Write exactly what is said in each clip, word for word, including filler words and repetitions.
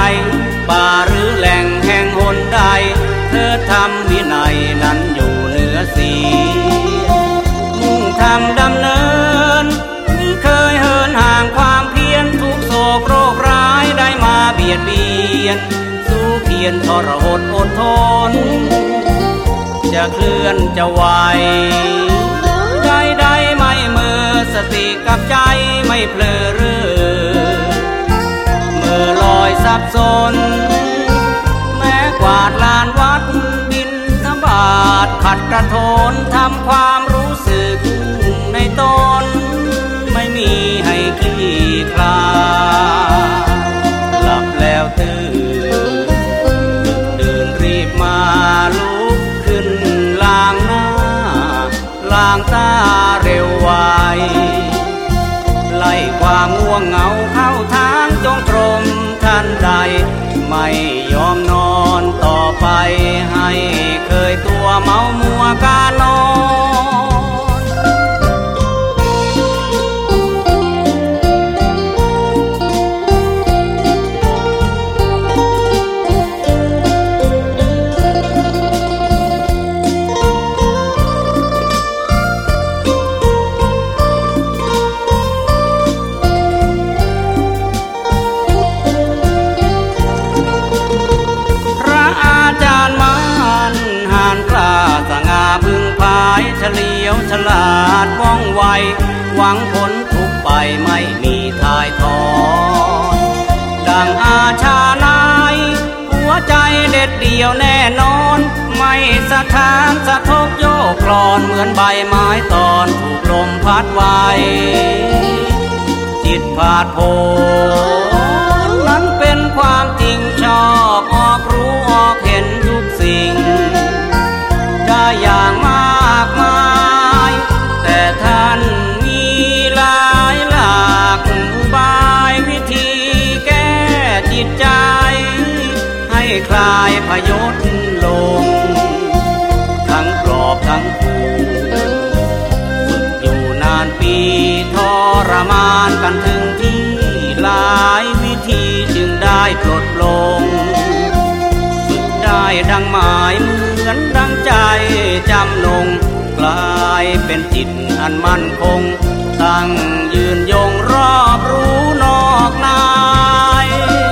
ป่าหรือแหล่งแห่งหนใดเธอทำวินัยนั้นอยู่เหนือเสียมุ่งทำดำเนินไม่เคยเหินห่างความเพียรทุกโศกโรคร้ายได้มาเบียดเบียนสู้เพียรทรหดอดทนจะเคลื่อนจะไหวใจใดไม่เมื่อสติกับใจไม่เพลอเร่อเมื่อลอยสับสนแม้กวาดลานวัดบิณฑบาตขัดกระโถนทำความรู้สึกในตนไม่มีให้คลี่คลาหลับแล้วตื่นดึกดื่นรีบมาลุกขึ้นล้างหน้าล้างตาเร็วไวไล่ความง่วงเหงาเข้าทางจงกรมทันใดไม่ยอมนอนต่อไปให้เคยตัวเมามัวการนอนเฉลียวฉลาดว่องไวหวังผลทุกไปไม่มีทายทอดดังอาชานายหัวใจเด็ดเดี่ยวแน่นอนไม่สะท้านสะทกโยกคลอนเหมือนใบไม้ตอนถูกลมพัดไว้จิตผาดโผนนั้นเป็นความจริงชอบออกรู้ออกเห็นทุกสิ่งได้อย่างมากมายแต่ท่านมีหลายหลากอุบายวิธีแก้จิตใจให้คลายพยศลงทั้งปลอบทั้งขู่ฝึกอยู่นานปีทรมานกันถึงที่หลายวิธีจึงได้ปลดปลงฝึกได้ดังหมายเหมือนดังใจจำนงกลายเป็นจิตอันมั่นคงตั้งยืนยงรอบรู้นอกนาย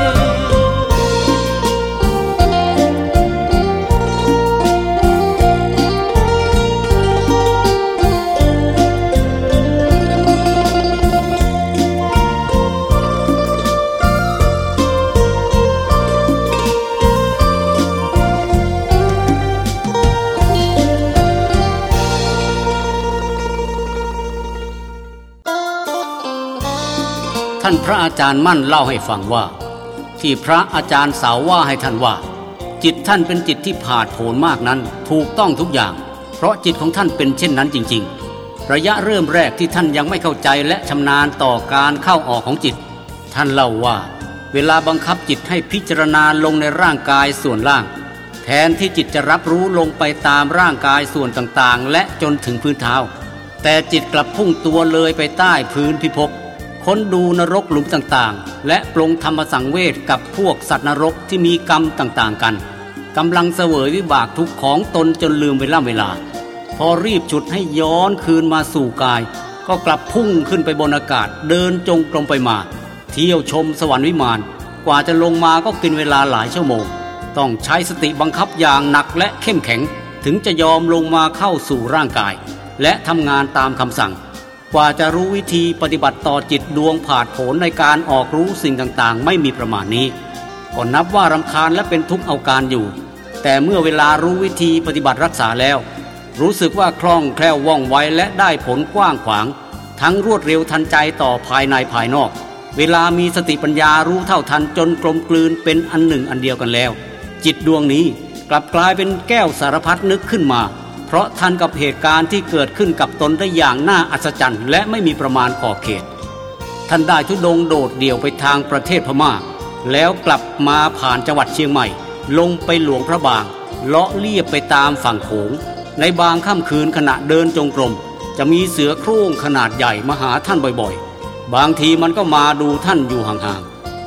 ท่านพระอาจารย์มั่นเล่าให้ฟังว่าที่พระอาจารย์สาวว่าให้ท่านว่าจิตท่านเป็นจิตที่ผาดโผนมากนั้นถูกต้องทุกอย่างเพราะจิตของท่านเป็นเช่นนั้นจริงๆระยะเริ่มแรกที่ท่านยังไม่เข้าใจและชำนาญต่อการเข้าออกของจิตท่านเล่าว่าเวลาบังคับจิตให้พิจารณาลงในร่างกายส่วนล่างแทนที่จิตจะรับรู้ลงไปตามร่างกายส่วนต่างๆและจนถึงพื้นเท้าแต่จิตกลับพุ่งตัวเลยไปใต้พื้นพิภพค้นดูนรกหลุมต่างๆและปลงธรรมสังเวชกับพวกสัตว์นรกที่มีกรรมต่างๆกันกำลังเสวยวิบากทุกข์ของตนจนลืมเวลาเวลาพอรีบฉุดให้ย้อนคืนมาสู่กายก็กลับพุ่งขึ้นไปบนอากาศเดินจงกรมไปมาเที่ยวชมสวรรค์วิมานกว่าจะลงมาก็กินเวลาหลายชั่วโมงต้องใช้สติบังคับอย่างหนักและเข้มแข็งถึงจะยอมลงมาเข้าสู่ร่างกายและทำงานตามคำสั่งกว่าจะรู้วิธีปฏิบัติต่อจิตดวงผาดโผนในการออกรู้สิ่งต่างๆไม่มีประมาณนี้ก็นับว่ารำคาญและเป็นทุกข์เอาการอยู่แต่เมื่อเวลารู้วิธีปฏิบัติรักษาแล้วรู้สึกว่าคล่องแคล่วว่องไวและได้ผลกว้างขวางทั้งรวดเร็วทันใจต่อภายในภายนอกเวลามีสติปัญญารู้เท่าทันจนกลมกลืนเป็นอันหนึ่งอันเดียวกันแล้วจิตดวงนี้กลับกลายเป็นแก้วสารพัดนึกขึ้นมาเพราะทันกับเหตุการณ์ที่เกิดขึ้นกับตนได้อย่างน่าอัศจรรย์และไม่มีประมาณขอบเขตท่านได้ทุดงโดดเดี่ยวไปทางประเทศพม่าแล้วกลับมาผ่านจังหวัดเชียงใหม่ลงไปหลวงพระบางเลาะเลียบไปตามฝั่งโขงในบางค่ำคืนขณะเดินจงกรมจะมีเสือโคร่งขนาดใหญ่มาหาท่านบ่อยๆบางทีมันก็มาดูท่านอยู่ห่างๆ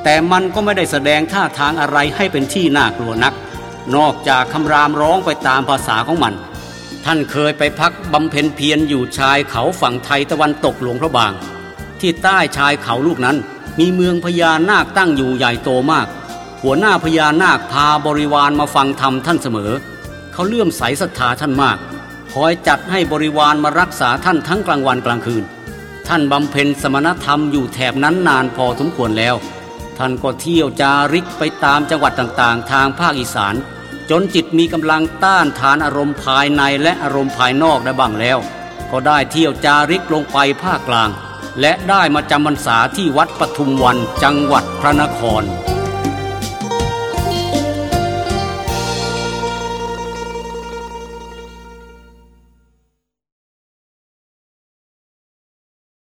แต่มันก็ไม่ได้แสดงท่าทางอะไรให้เป็นที่น่ากลัวนักนอกจากคำรามร้องไปตามภาษาของมันท่านเคยไปพักบำเพ็ญเพียรอยู่ชายเขาฝั่งไทยตะวันตกหลวงพระบางที่ใต้ชายเขาลูกนั้นมีเมืองพญานาคตั้งอยู่ใหญ่โตมากหัวหน้าพญานาคพาบริวารมาฟังธรรมท่านเสมอเขาเลื่อมใสศรัทธาท่านมากคอยจัดให้บริวารมารักษาท่านทั้งกลางวันกลางคืนท่านบำเพ็ญสมณธรรมอยู่แถบนั้นนานพอสมควรแล้วท่านก็เที่ยวจาริกไปตามจังหวัดต่างๆทางภาคอีสานจนจิตมีกำลังต้านทานอารมณ์ภายในและอารมณ์ภายนอกได้บ้างแล้วก็ได้เที่ยวจาริกลงไปภาคกลางและได้มาจำพรรษาที่วัดปทุมวันจังหวัดพระนคร